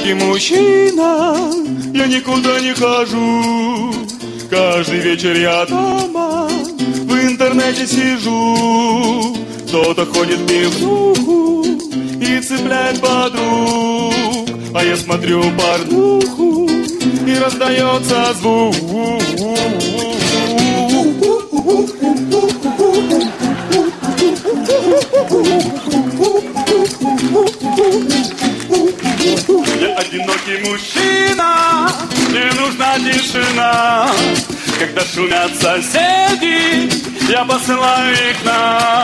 одинокий мужчина, я никуда не хожу. Каждый вечер я дома в интернете сижу. Кто-то ходит в пивнуху и цепляет подруг, а я смотрю порнуху и раздается звук. Я одинокий мужчина, мне нужна тишина. Когда шумят соседи, я посылаю их на.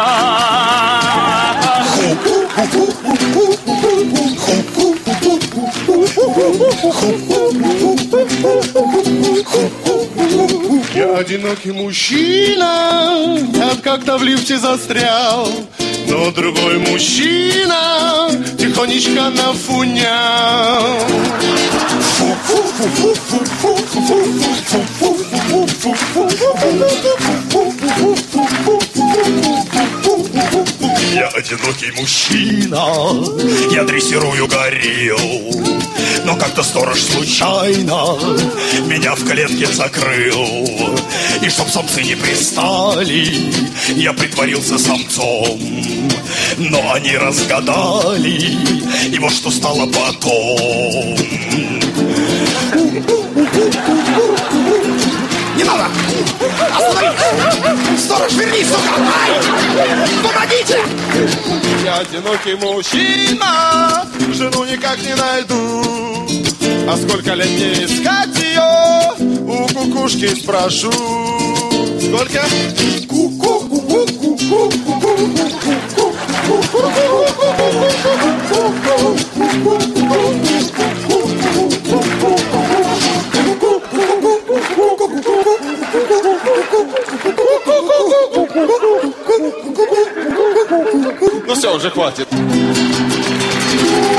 Я одинокий мужчина, я как-то в лифте застрял, но другой мужчина тихонечко нафунял. Я одинокий мужчина, я дрессирую горилл, но как-то сторож случайно меня в клетке закрыл. И чтоб самцы не пристали, я притворился самцом, но они разгадали, и вот что стало потом. Не надо! Остановись! Сторож, вернись, сука! Ай! Помогите! Я одинокий мужчина, жену никак не найду. А сколько лет мне искать ее, у кукушки спрошу. Сколько? Ну все, уже хватит.